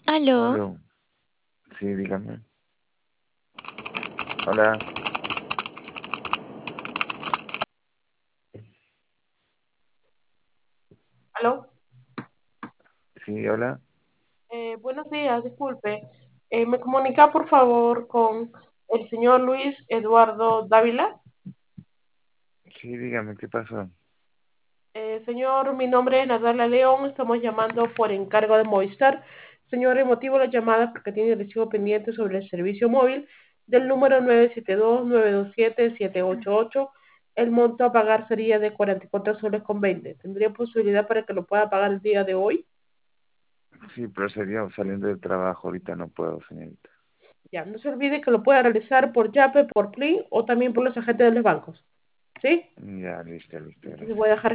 Aló, Aló, sí, dígame. Hola, aló. sí, hola. Buenos días, disculpe. ¿Me comunica por favor con el señor Luis Eduardo Dávila? Sí, dígame, ¿qué pasó? Señor, mi nombre es Natalia León, estamos llamando por encargo de Movistar. Señor, el motivo de la llamada es porque tiene el recibo pendiente sobre el servicio móvil del número 972-927-788. El monto a pagar sería de 44 soles con 20. ¿Tendría posibilidad para que lo pueda pagar el día de hoy? Sí, pero sería saliendo del trabajo, ahorita no puedo, señorita. Ya, no se olvide que lo puede realizar por Yape, por Plin o también por los agentes de los bancos. ¿Sí? Ya, listo, listo, Entonces gracias. voy a dejar